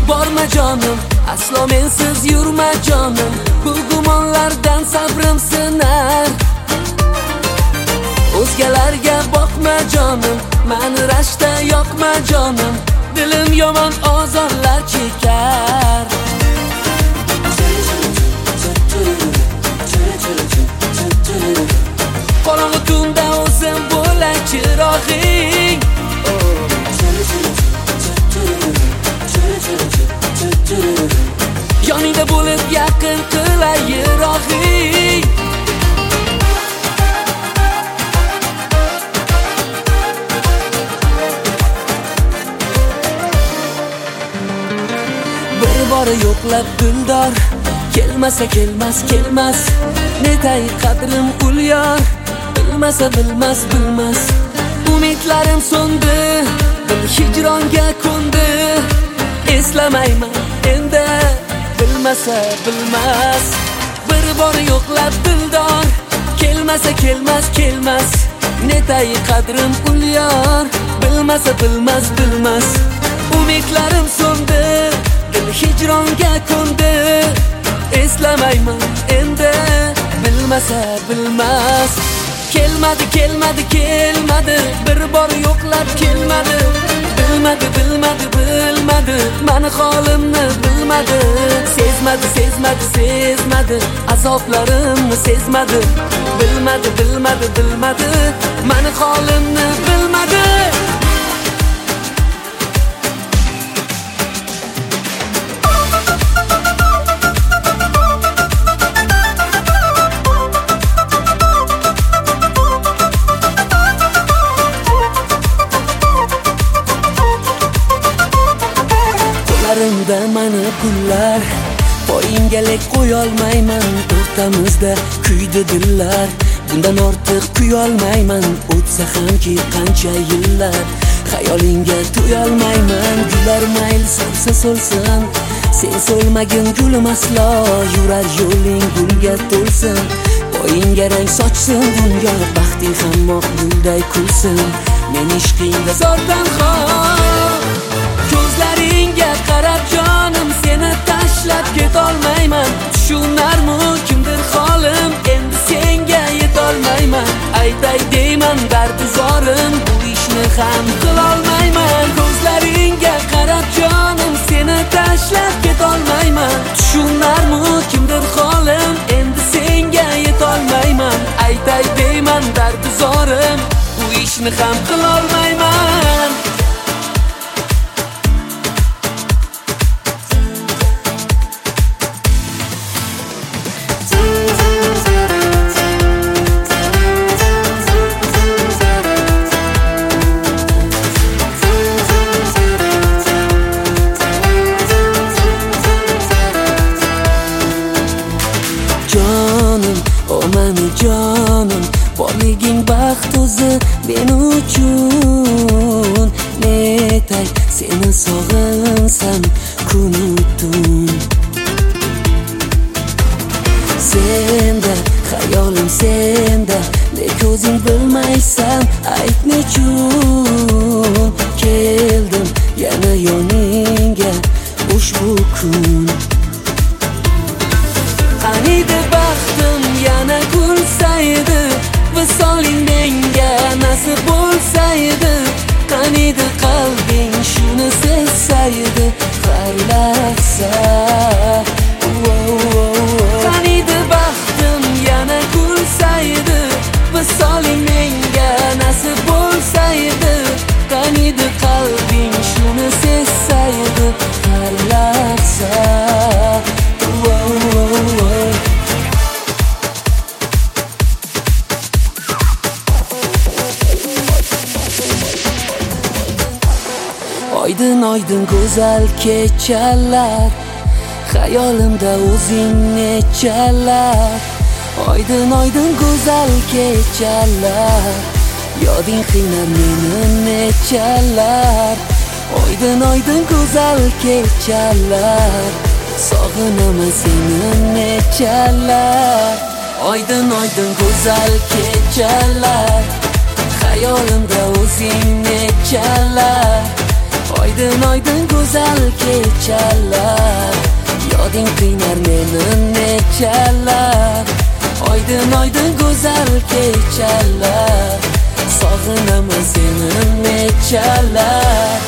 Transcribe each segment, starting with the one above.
borma jonim, aslo mensiz yurma jonim. Bu gumonlardan sabrim sinar. O'zgalarga boqma jonim, mani rashta yoqma jonim. Dilim yomon ozorlar chekar. Qorong'i tunda o'zim bo'lay chirog'ing. Yoningda bo'lib yaqin qilay yirog'ing. Bir bora yo'qlab dildor, kelmasa kelmas. Netay qadrim ul yor, bilmasa bilmas. Umidlarim so'ndi, dil hijronga ko'ndi. Eslamayman endi, bilmasa bilmas. Bir bor yo'qlab dildor, kelmasa kelmas. Netay qadrim ul yor, bilmasa bilmas. Umidlarim so'ndi, dil hijronga ko'ndi. Eslamayman endi, bilmasa bilmas. Kelmadi, bir bor yo'qlab kelmadi. Bilmadi, mani holimni bilmadi. Sezmadi, azoblarimni sezmadi. Bilmadi, mani holimni bilmadi. Qo'llarimda mani pullar, poyingalik qo'yolmayman. O'rtamizda kuydi dillar, bundan ortiq kuyolmayman. O'tsa hamki qancha yillar, xayolingga to'yolmayman. Gular mayl so'lsin, sen so'lmagin gulim aslo. Yurar yo'ling gulga to'lsin, poyingga rang sochsin dunyo. Baxting hammoq gulday kulsin, men ishqingda zordan xor. Ko'zlaringga qarab jonim, seni tashlab ketolmayman. Tushunarmi kimdir holim, endi senga yetolmayman. Aytay deyman dardi zorim, bu ishni ham qilolmayman. Ko'zlaringga qarab jonim, seni tashlab ketolmayman. Tushunarmi kimdir holim, endi senga yetolmayman. Aytay deyman dardi zorim, bu ishni ham qilolmayman. Jonim, borliging baxt o'zi men uchun. Netay seni sog'insam kun tun. Senda xayolim senda, lek o'zing bilmaysan. Ayt nechun keldim yana yoningga ushbu kun. Qaniydi baxtim yana kulsaydi, visoling menga nasib bo'lsaydi. Qaniydi qalbing shuni sezsaydi, har lahza. Qaniydi baxtim yana kulsaydi, visoling menga nasib bo'lsaydi. Qaniydi qalbing shuni sezsaydi, har lahza. Oydin go'zal kechalar, xayolimda o'zing nechalar. Oydin go'zal kechalar, yoding qiynar meni nechalar. Oydin go'zal kechalar, sog'inaman seni nechalar. Oydin go'zal kechalar, xayolimda o'zing nechalar. Oydin oydin go'zal kechalar, yoding qiynar meni nechalar. Oydin oydin go'zal kechalar, sog'inaman seni nechalar.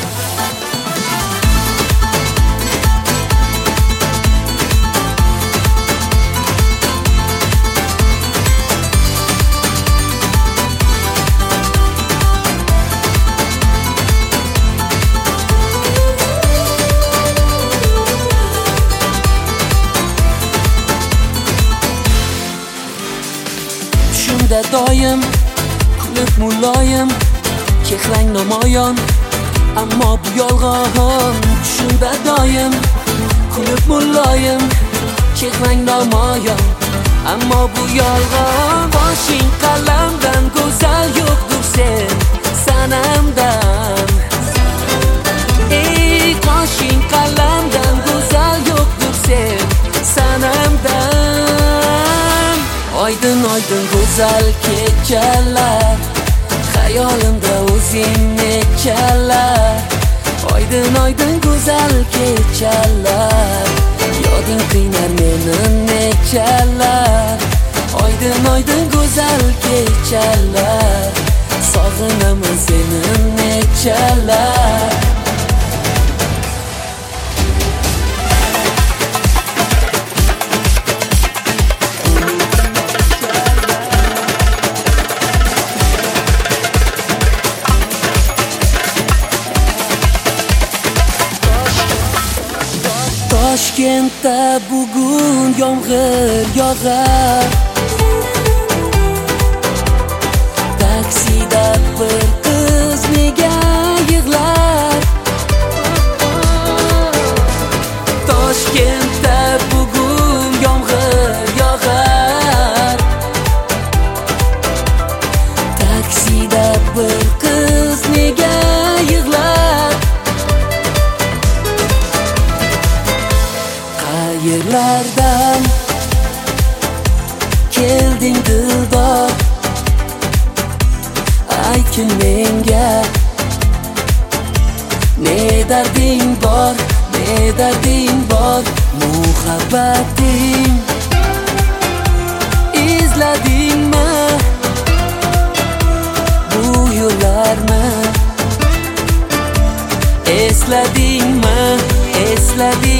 Tushimda doim kulib muloyim, chehlang namoyon, ammo bu yolg'on. Tushimda doim kulib muloyim, chehlang namoyon, ammo bu yolg'on. Boshing qalamdan go'zal yo'qdir sen sanamdan. Ey qoshing qalamdan go'zal yo'qdir sen sanamdan. Oydin oydin go'zal kechalar, xayolimda o'zing nechalar. Oydin oydin go'zal kechalar, yoding qiynar meni nechalar. Oydin oydin go'zal kechalar, sog'inaman seni nechalar. Toshkentda bugun yomg'ir yog'ar, taksida bir qiz nega yig'lar. Toshkentda bugun yomg'ir yog'ar, taksida bir qiz nega yig'lar. Qayerlardan kelding dildor, aytgin menga, ne darding bor, ne darding bor. Muhabbating izladingmi bu yo'llarni, esladingmi, esladingmi